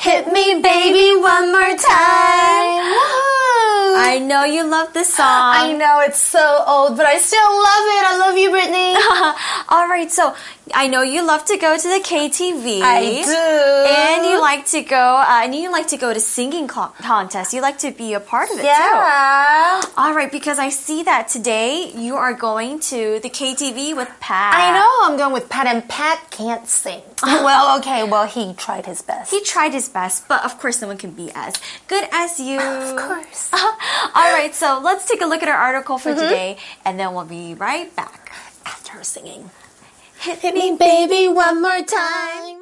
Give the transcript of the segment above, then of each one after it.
Hit me, baby, one more time. I know you love this song. I know it's so old, but I still love it. I love you, Brittany. All right, so I know you love to go to the KTV. I do. And you like to go to singing contests. You like to be a part of it too. All right, because I see that today you are going to the KTV with Pat. I know I'm going with Pat, and Pat can't sing. Well, he tried his best. He tried his best, but of course no one can be as good as you. Of course. All right, so let's take a look at our article for today, and then we'll be right back. After her singing. Hit me, baby, one more time.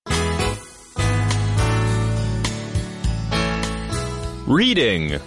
Reading.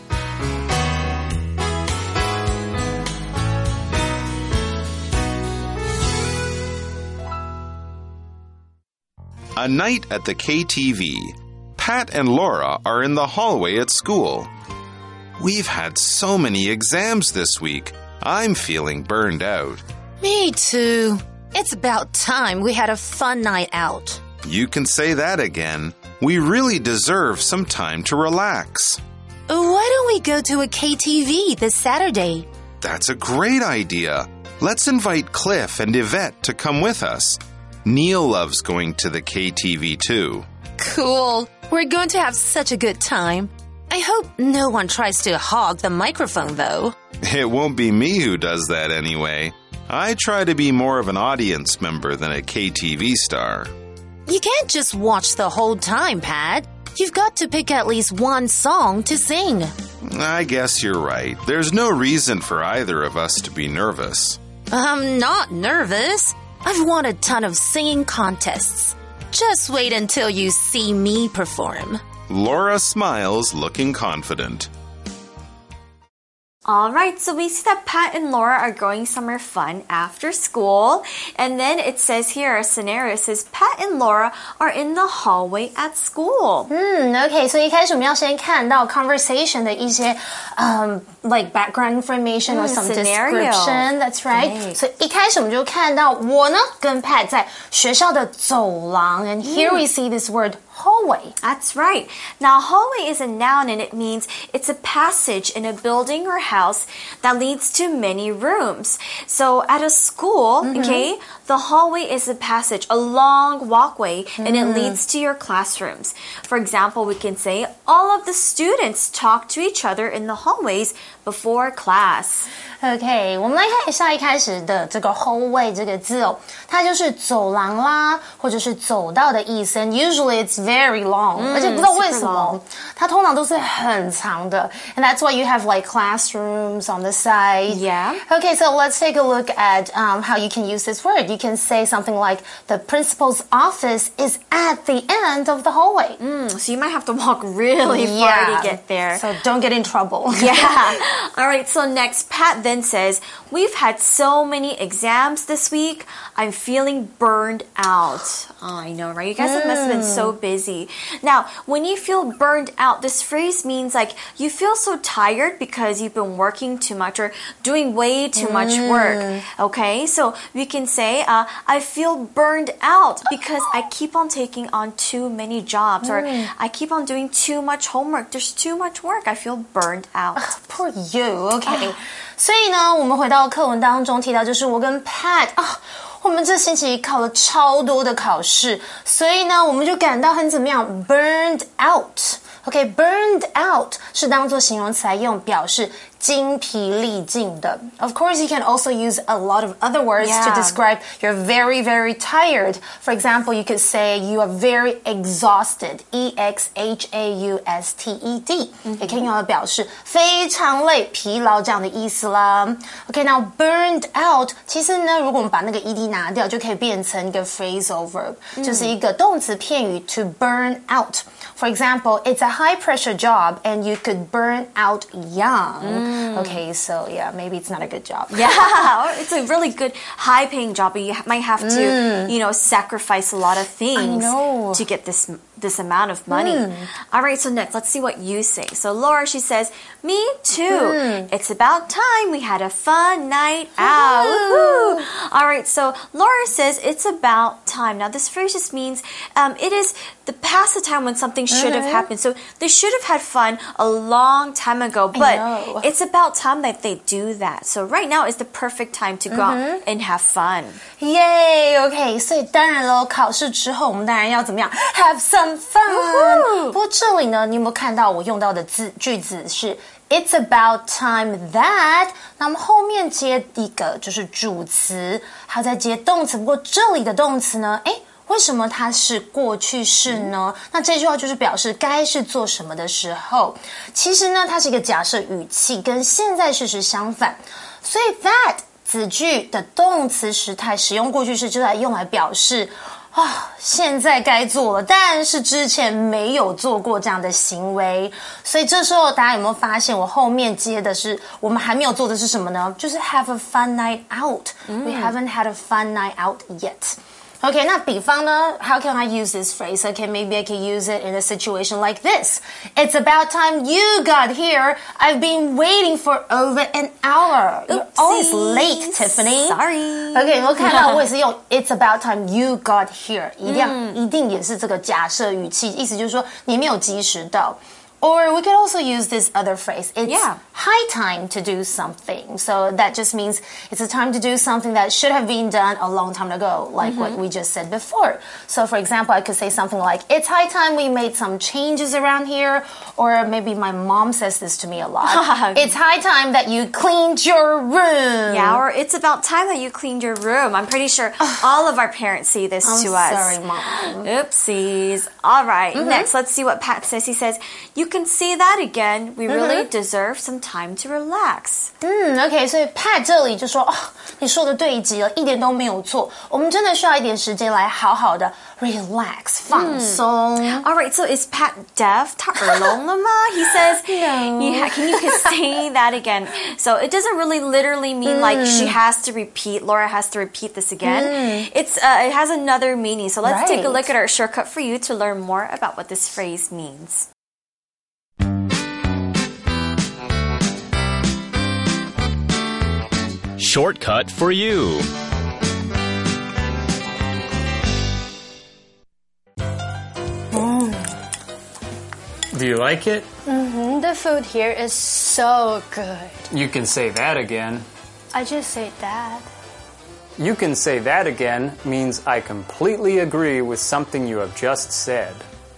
A night at the KTV. Pat and Laura are in the hallway at school. We've had so many exams this week. I'm feeling burned out. Me too. It's about time we had a fun night out. You can say that again. We really deserve some time to relax. Why don't we go to a KTV this Saturday? That's a great idea. Let's invite Cliff and Yvette to come with us. Neil loves going to the KTV too. Cool. We're going to have such a good time. I hope no one tries to hog the microphone, though. It won't be me who does that anyway. I try to be more of an audience member than a KTV star. You can't just watch the whole time, Pat. You've got to pick at least one song to sing. I guess you're right. There's no reason for either of us to be nervous. I'm not nervous. I've won a ton of singing contests. Just wait until you see me perform. Laura smiles, looking confident. All right, so we see that Pat and Laura are going somewhere fun after school. And then it says here, a scenario says Pat and Laura are in the hallway at school. OK, 所以一开始我们要先看到 conversation 的一些like background information or some description. That's right. 所以一开始我们就看到我呢跟 Pat 在学校的走廊 and here we see this word hallway. That's right. Now, hallway is a noun and it means it's a passage in a building or house that leads to many rooms. So at a school, okay, the hallway is a passage, a long walkway, and it leads to your classrooms. For example, we can say all of the students talk to each other in the hallways before class. OK， 我们来看一下一开始的这个 hallway 这个字哦，它就是走廊啦，或者是走道的意思。And usually it's very long，而且不知道为什么，它通常都是很长的。And that's why you have like classrooms on the side. Yeah. OK, so let's take a look at how you can use this word. You can say something like the principal's office is at the end of the hallway. So you might have to walk really far to get there. So don't get in trouble. Yeah. All right, so next, Pat then says, we've had so many exams this week. I'm feeling burned out. Oh, I know, right? You guys must have been so busy. Now, when you feel burned out, this phrase means like you feel so tired because you've been working too much or doing way too much work. Okay, so we can say, I feel burned out because I keep on taking on too many jobs or I keep on doing too much homework. There's too much work. I feel burned out. Poor you. Okay. 所以呢，我们回到课文当中提到，就是我跟 Pat 我们这星期考了超多的考试，所以呢，我们就感到很怎么样 ，burned out。OK, burned out 是当作形容词来用，表示精疲力尽的。Of course, you can also use a lot of other words to describe you're very, very tired. For example, you could say you are very exhausted. E-X-H-A-U-S-T-E-D. 也可以用来表示非常累、疲劳这样的意思啦。OK, now burned out 其实呢，如果我们把那个 ed 拿掉，就可以变成一个 phrasal verb，就是一个动词片语 to burn out. For example, it's a high-pressure job and you could burn out young. Okay, so yeah, maybe it's not a good job. Yeah, or it's a really good high-paying job, but you might have to, sacrifice a lot of things to get this amount of money. All right, so next, let's see what you say. So Laura, she says, me too. It's about time we had a fun night out. Woohoo! All right, so Laura says it's about time. Now, this phrase just means it is the past of time when something should have happened. So they should have had fun a long time ago, but it's about time that they do that. So right now is the perfect time to go out and have fun. Yay! OK， 所以当然喽，考试之后我们当然要怎么样 ？Have some fun。不过这里呢，你有没有看到我用到的句子是 It's about time that， 那么后面接一个就是主词，还有再接动词。不过这里的动词呢，为什么它是过去式呢？那这句话就是表示该是做什么的时候。其实呢，它是一个假设语气，跟现在事实相反。所以 that 子句的动词时态使用过去式，就来用来表示现在该做了，但是之前没有做过这样的行为。所以这时候大家有没有发现，我后面接的是我们还没有做的是什么呢？就是 have a fun night out. We haven't had a fun night out yet. Okay, 那比方呢 how can I use this phrase? Okay, maybe I can use it in a situation like this. It's about time you got here. I've been waiting for over an hour. You're always late, Tiffany. Sorry. Okay, 有没有看到我也是用 It's about time you got here. 一定也是这个假设语气，意思就是说你没有及时到。Or we could also use this other phrase. It's high time to do something. So that just means it's a time to do something that should have been done a long time ago, like what we just said before. So for example, I could say something like, it's high time we made some changes around here. Or maybe my mom says this to me a lot. It's high time that you cleaned your room. Yeah, or it's about time that you cleaned your room. I'm pretty sure all of our parents say this to us. Sorry, Mom. Oopsies. All right, next, let's see what Pat says. He says, you can say that again. We really deserve some time to relax. OK, 所以 Pat 这里就说你说的对极了，一点都没有错。我们真的需要一点时间来好好的 relax 放松。 All right, so is Pat deaf? 他耳聋了吗? He says, No. Can you say that again? So it doesn't really literally mean like she has to repeat, Laura has to repeat this again. It has another meaning. So let's take a look at our shortcut for you to learn more about what this phrase means. Shortcut for you. Do you like it? The food here is so good. You can say that again. I just say that. You can say that again means I completely agree with something you have just said.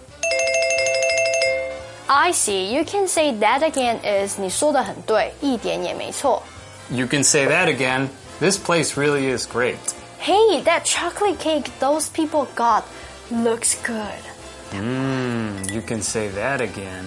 I see. You can say that again is 你说的很对，一点也没错。 You can say that again. This place really is great. Hey, that chocolate cake those people got looks good. You can say that again.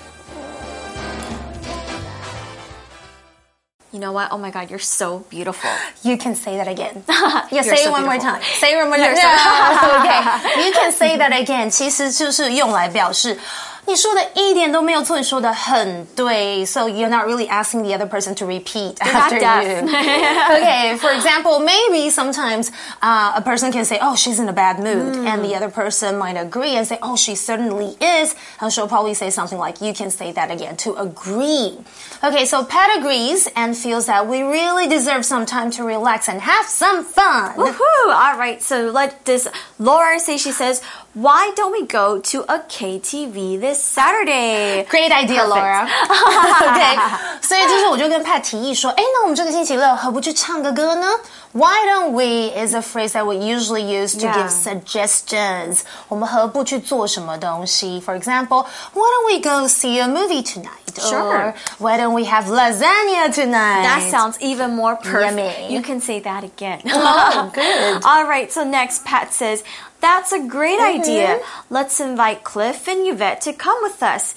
You know what? Oh my God, you're so beautiful. You can say that again. You're say so it one more beautiful. time. Say it one more time. Okay. You can say that again. 其实就是用来表示你说的一点都没有错，你说的很对。So you're not really asking the other person to repeat after you. Okay, for example, maybe sometimes a person can say, oh, she's in a bad mood. And the other person might agree and say, oh, she certainly is. And she'll probably say something like, you can say that again, to agree. Okay, so Pat agrees and feels that we really deserve some time to relax and have some fun. Woohoo! All right, so let this Laura say, she says, why don't we go to a KTV this Saturday? Great idea, Laura. Okay, 所以这时候我就跟 Pat 提议说，那我们这个星期六何不去唱个歌呢？ Why don't we is a phrase that we usually use to give suggestions. 我们何不去做什么东西 For example, why don't we go see a movie tonight? Sure. Or why don't we have lasagna tonight? That sounds even more perfect. Yummy. You can say that again. Oh, good. All right, so next Pat says, that's a great idea. Let's invite Cliff and Yvette to come with us.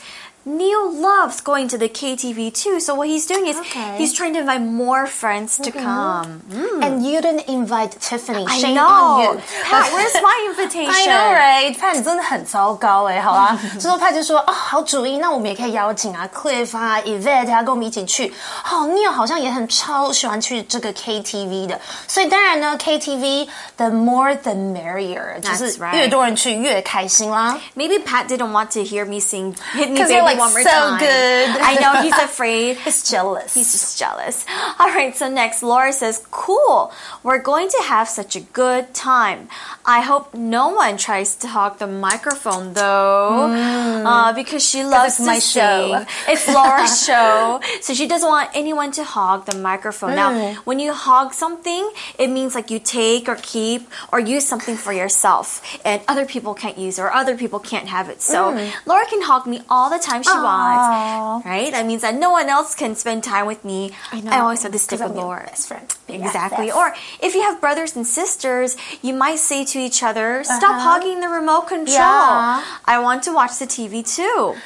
Neil loves going to the KTV too. So what he's doing is Okay. he's trying to invite more friends to come. And you didn't invite Tiffany. I Shame know. on you. Pat, where's my invitation? I know, right? Pat 你真的很糟糕哎，好啦，之后 Pat 就说好主意，那我们也可以邀请啊 Cliff 啊 Yvette 啊跟我们一起去。Neil 好像也很超喜欢去这个 KTV 的，所以当然呢 KTV the more the merrier， 就是 right. 越多人去越开心啦。 Maybe Pat didn't want to hear me sing Hit Me 'Cause Baby you're, like, one more so time. good. I know, he's afraid. He's jealous. He's just jealous. All right, so next, Laura says, cool. We're going to have such a good time. I hope no one tries to hog the microphone, though, because she loves it's my to show. sing. It's Laura's show, so she doesn't want anyone to hog the microphone. Now, when you hog something, it means like you take or keep or use something for yourself, and other people can't use it or other people can't have it. So Laura can hog me all the time she wants, right? That means that no one else can spend time with me. I always have to stick with Laura. Best friend. Exactly. Or if you have brothers and sisters, you might say to each other, stop hogging the remote control. Yeah. I want to watch the TV too.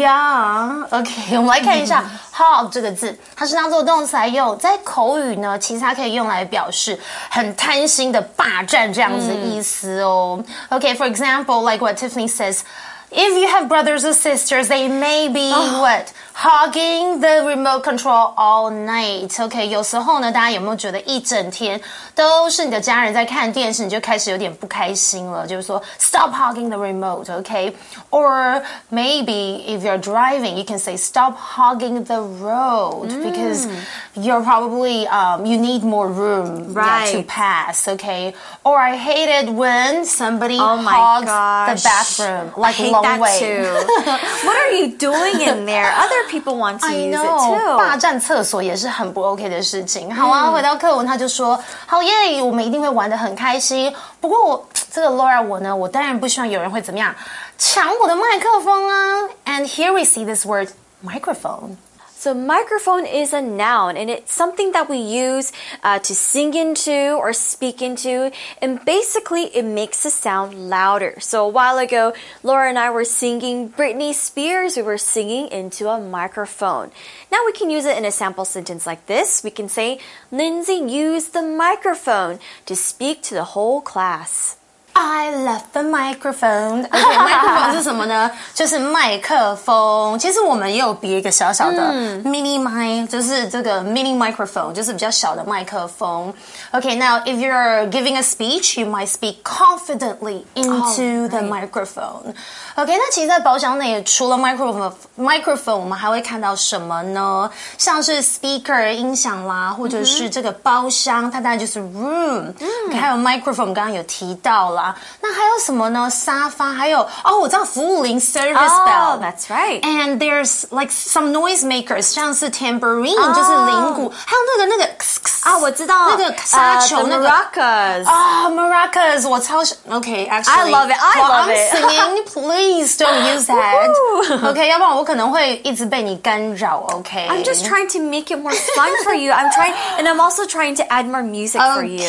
Yeah, OK， 我们来看一下 hog 这个字，它是当做动词来用，在口语呢，其实它可以用来表示很贪心的霸占这样子的意思哦。OK, for example, like what Tiffany says, if you have brothers or sisters, they may be what? Hogging the remote control all night. OK, 有时候呢，大家有没有觉得一整天都是你的家人在看电视，你就开始有点不开心了？就是说 stop hogging the remote. OK, or maybe if you're driving, you can say stop hogging the road because you're probably you need more room to pass. OK, or I hate it when somebody hogs the bathroom like I hate long that way. too. What are you doing in there? Other people want to use it too. 霸占厕所也是很不 OK 的事情。好啊，回到课文，他就说好耶，我们一定会玩得很开心。不过这个 Laura 我当然不希望有人会怎么样抢我的麦克风啊。And here we see this word microphone. So microphone is a noun, and it's something that we use to sing into or speak into, and basically it makes the sound louder. So a while ago, Laura and I were singing Britney Spears. We were singing into a microphone. Now we can use it in a sample sentence like this. We can say, Lindsay used the microphone to speak to the whole class. I love the microphone. OK, microphone 是什么呢？就是麦克风。其实我们也有别一个小小的 mini mic， 就是这个 mini microphone， 就是比较小的麦克风。OK, now if you're giving a speech, you might speak confidently into the microphone. OK, 那其实，在包厢内除了 microphone， 我们还会看到什么呢？像是 speaker 音响啦，或者是这个包厢，它当然就是 room。OK, 还有 microphone， 刚刚有提到啦。那还有什么呢？沙发，还有我知道服务铃 service bell. That's right. And there's like some noise makers， 像是 tambourine， 就是铃鼓，还有那个我知道那个沙球那个 maracas. maracas， 我超喜 OK, actually I love it. I love I'm it. singing, please don't use that. OK, 要不然我可能会一直被你干扰。OK, I'm just trying to make it more fun for you. I'm trying, and I'm also trying to add more music for you.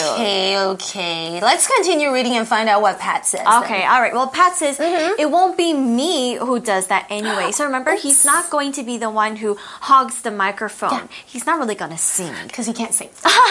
Okay. Let's continue reading and find out what Pat says. Okay, all right. Well, Pat says it won't be me who does that anyway. So remember, he's not going to be the one who hogs the microphone. Yeah. He's not really going to sing. Because he can't sing.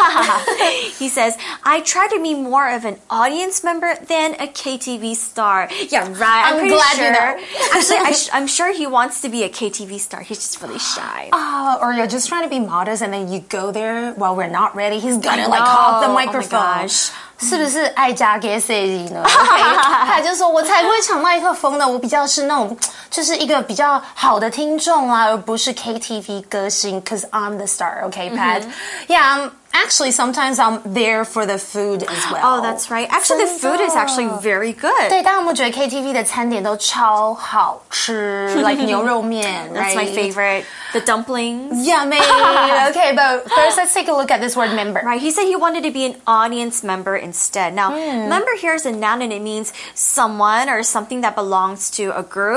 He says, I try to be more of an audience member than a KTV star. Yeah, right. I'm pretty glad sure. you know. Actually, I'm sure he wants to be a KTV star. He's just really shy. Or you're just trying to be modest and then you go there while we're not ready. He's gonna like hog the microphone. Oh my gosh. 是不是爱家给谁呢 ？OK， 他就说我才不会抢麦克风的，我比较是那种就是一个比较好的听众啊，而不是 KTV 歌星。Cause I'm the star, okay, Pat? Yeah, actually sometimes I'm there for the food as well. Oh, that's right. Actually, the food is actually very good. 对，大家有没有觉得 KTV 的餐点都超好吃？Like 牛肉面 That's my favorite. The dumplings. Yummy. Okay, but first let's take a look at this word member. Right, he said he wanted to be an audience member instead. Now, member here is a noun and it means someone or something that belongs to a group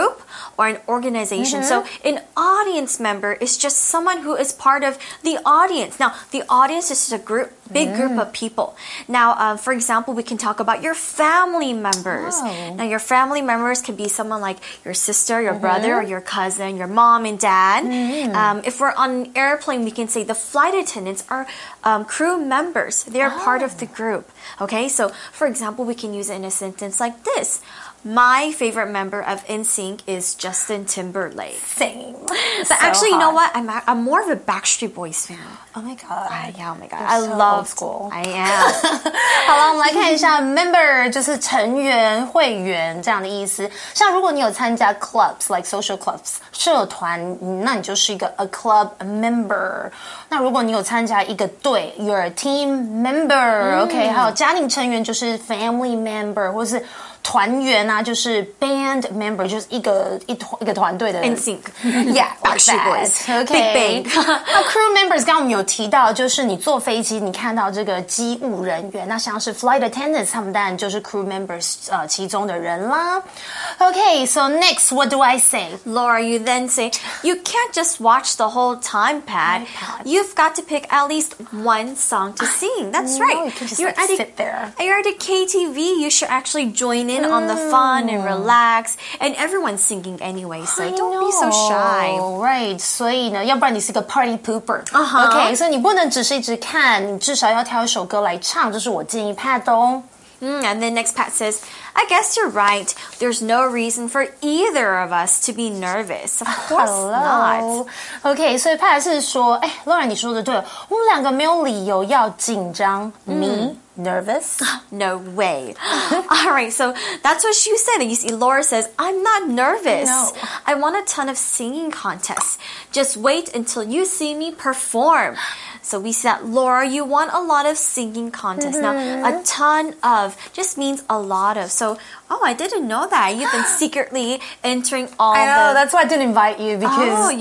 or an organization. So an audience member is just someone who is part of the audience. Now, the audience is just a big group of people. Now, for example, we can talk about your family members. Now, your family members can be someone like your sister, your brother, or your cousin, your mom and dad. If we're on an airplane, we can say the flight attendants are crew members. They're part of the group. Okay, so for example, we can use it in a sentence like this. My favorite member of NSYNC is Justin Timberlake. Same. But actually, you know what? I'm more of a Backstreet Boys fan. Oh my god. Yeah, oh my god. You're I so love old school. I am. 好了，我们来看一下 member 就是成员、会员这样的意思。像如果你有参加 clubs like social clubs 社团，那你就是一个 a club member。那如果你有参加一个队 you're a team member。OK， 还有家庭成员就是 family member， 或是团员啊，就是 band member， 就是一个团队的 NSYNC， Backstreet Boys，OK， 那 crew members 刚刚我们有提到，就是你坐飞机，你看到这个机务人员，那像是 flight attendants， 他们当然就是 crew members 其中的人啦。Okay, so next, what do I say? Laura, you then say, you can't just watch the whole time, Pat. You've got to pick at least one song to sing. That's right. No, you can just sit there. You're at a KTV. You should actually join in on the fun and relax. And everyone's singing anyway, so don't be so shy. Right. 所以呢，要不然你是个 party pooper。Okay, 所以你不能只是一直看，你至少要挑一首歌来唱，这是我建议 Pat 的哦。 And then next Pat says, I guess you're right. There's no reason for either of us to be nervous. Of course not. OK， 所以Pat 是说，哎 ，Laura 你说的对，我们两个没有理由要紧张。Me nervous? No way. All right, so that's what she said. You see, Laura says, I'm not nervous. No. I won a ton of singing contests. Just wait until you see me perform. So we said, Laura, you won a lot of singing contests. Now, a ton of just means a lot of. So, I didn't know that. You've been secretly entering all I know, that's why I didn't invite you because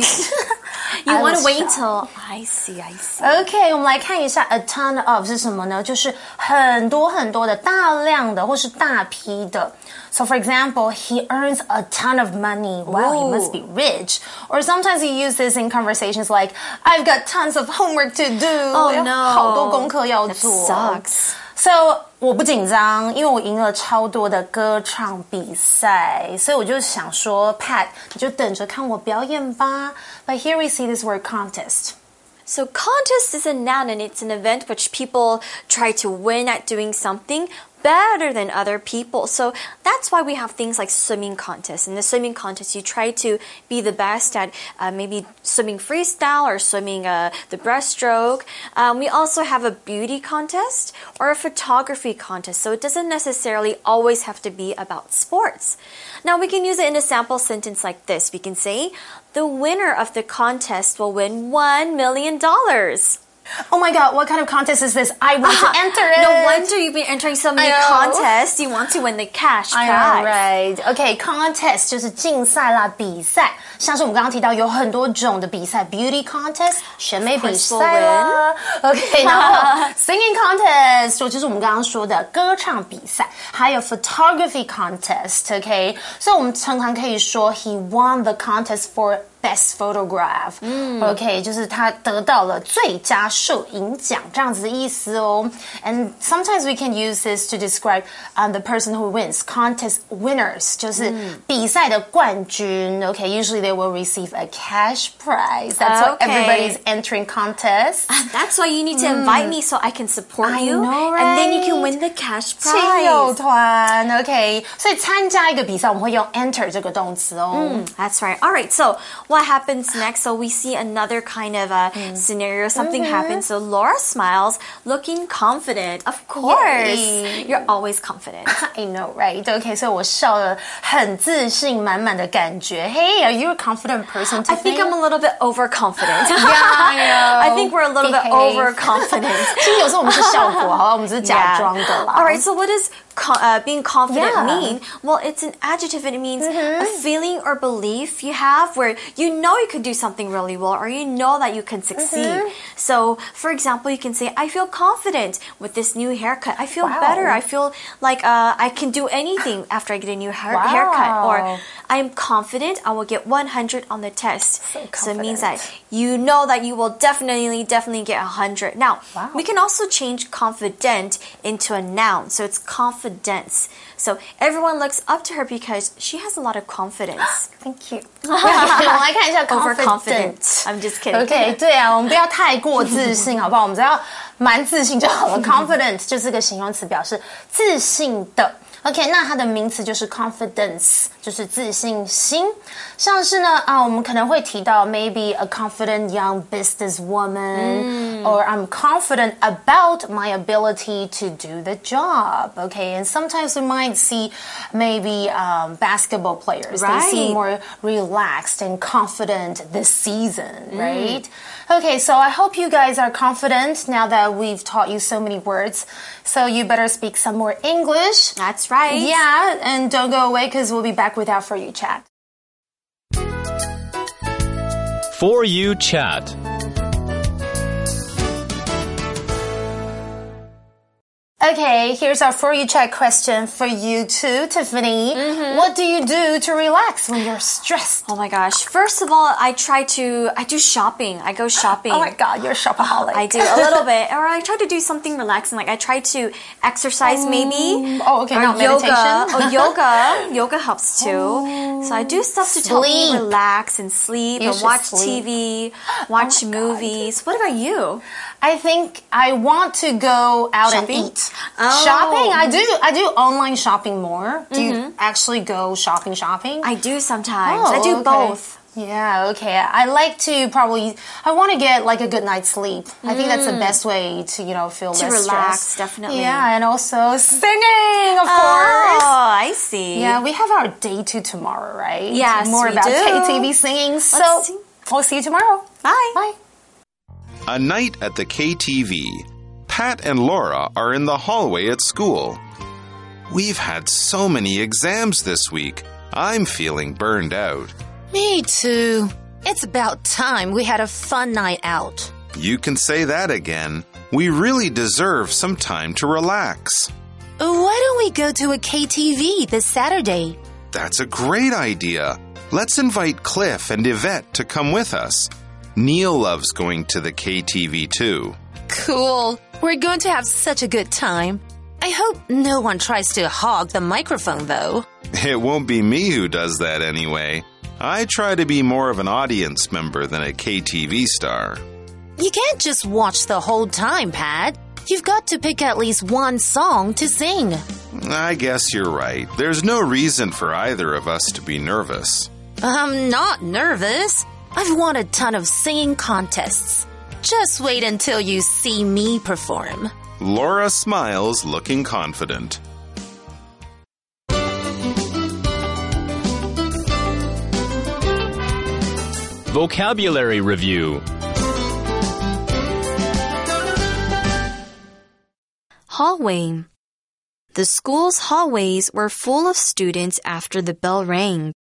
you want to wait until I see. OK， 我们来看一下 a ton of 是什么呢？就是很多很多的、大量的或是大批的。So for example, he earns a ton of money. Wow, he must be rich. Or sometimes you use this in conversations like, I've got tons of homework to do. Oh no. 好多功课要做。 That sucks. So 我不紧张，因为我赢了超多的歌唱比赛，所以我就想说 Pat， 你就等着看我表演吧。But here we see this word contest. So contest is a noun and it's an event which people try to win at doing something better than other people. So that's why we have things like swimming contests. In the swimming contest, you try to be the best at maybe swimming freestyle or swimming the breaststroke. We also have a beauty contest or a photography contest. So it doesn't necessarily always have to be about sports. Now we can use it in a sample sentence like this. We can say, the winner of the contest will win $1 million. Oh my god, what kind of contest is this? I want to enter it. No wonder you've been entering so many contests. You want to win the cash prize. I know, right. Okay, contest 就是竞赛啦、比赛。像是我们刚刚提到有很多种的比赛 ，beauty contest 选美比赛啦。OK， 然后 singing contest 就是我们刚刚说的歌唱比赛，还有 photography contest。OK， 所以我们常常可以说 he won the contest for best photograph. OK， 就是他得到了最佳摄影奖这样子的意思哦。And sometimes we can use this to describe the person who wins. Contest winners 就是比赛的冠军。OK, usually they will receive a cash prize. That's why everybody's entering contests. That's why you need to invite me so I can support you. I know, right? And then you can win the cash prize. 亲友团 OK， 所以参加一个比赛我们会用 enter 这个动词哦。 That's right. All right, so what happens next? So we see another kind of a scenario. Something happens. So Laura smiles, looking confident. Of course. You're always confident. I know, right? Okay, so 我笑了很自信满满的感觉。Hey, are you a confident person today? I think I'm a little bit overconfident. Yeah, I think we're a little bit overconfident. 其实有时候我们是效果，好吧，我们只是假装的啦。 All right, so what does being confident Yeah. mean? Well, it's an adjective and it means a feeling or belief you have where you know you could do something really well or you know that you can succeed. So, for example, you can say, I feel confident with this new haircut. I feel better. I feel like I can do anything after I get a new haircut. Or I'm confident I will get 100 on the test. So it means that you know that you will definitely get 100. Now, we can also change confident into a noun. So it's confidence. So everyone looks up to her because she has a lot of confidence. Thank you. 我们来看一下 Overconfident. I'm just kidding. OK， 对啊，我们不要太过自信，好不好？我们只要蛮自信就好了。Confident 就是个形容词，表示自信的。OK， 那它的名词就是 confidence， 就是自信心。像是呢我们可能会提到 maybe a confident young businesswoman， or I'm confident about my ability to do the job. Okay, and sometimes we might see maybe basketball players. They seem more relaxed and confident this season, right? Okay, so I hope you guys are confident now that we've taught you so many words. So you better speak some more English. That's right. Yeah, and don't go away because we'll be back with our For You Chat. For You Chat. Okay, here's our For You Chat question for you too, Tiffany. What do you do to relax when you're stressed? Oh my gosh. First of all, I do shopping. I go shopping. Oh my God, you're a shopaholic. I do a little bit. Or I try to do something relaxing. Like I try to exercise maybe. Oh, okay, or not yoga. meditation. Oh, yoga. Yoga helps too. So I do stuff to help me relax and sleep and watch TV, watch movies. What about you? I think I want to go out and eat. Shopping? I do online shopping more. Do you actually go shopping? I do sometimes. I do both. Yeah, okay. I like to I want to get like a good night's sleep. I think that's the best way to, feel less relax, stress. definitely. Yeah, and also singing, of course. Oh, I see. Yeah, we have our day 2 tomorrow, right? Yes, more we about do. KTV singing. So we'll see you tomorrow. Bye. Bye. A night at the KTV. Pat and Laura are in the hallway at school. We've had so many exams this week. I'm feeling burned out. Me too. It's about time we had a fun night out. You can say that again. We really deserve some time to relax. Why don't we go to a KTV this Saturday? That's a great idea. Let's invite Cliff and Yvette to come with us. Neil loves going to the KTV too. Cool. We're going to have such a good time. I hope no one tries to hog the microphone, though. It won't be me who does that anyway. I try to be more of an audience member than a KTV star. You can't just watch the whole time, Pat. You've got to pick at least one song to sing. I guess you're right. There's no reason for either of us to be nervous. I'm not nervous. I've won a ton of singing contests. Just wait until you see me perform. Laura smiles, looking confident. Vocabulary Review. Hallway. The school's hallways were full of students after the bell rang.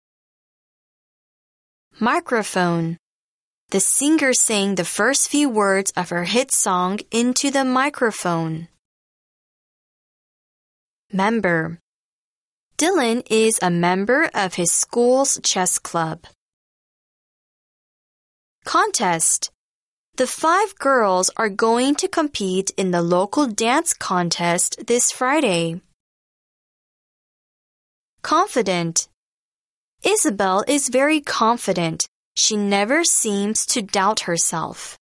Microphone. The singer sang the first few words of her hit song into the microphone. Member. Dylan is a member of his school's chess club. Contest. The 5 girls are going to compete in the local dance contest this Friday. Confident. Isabel is very confident. She never seems to doubt herself.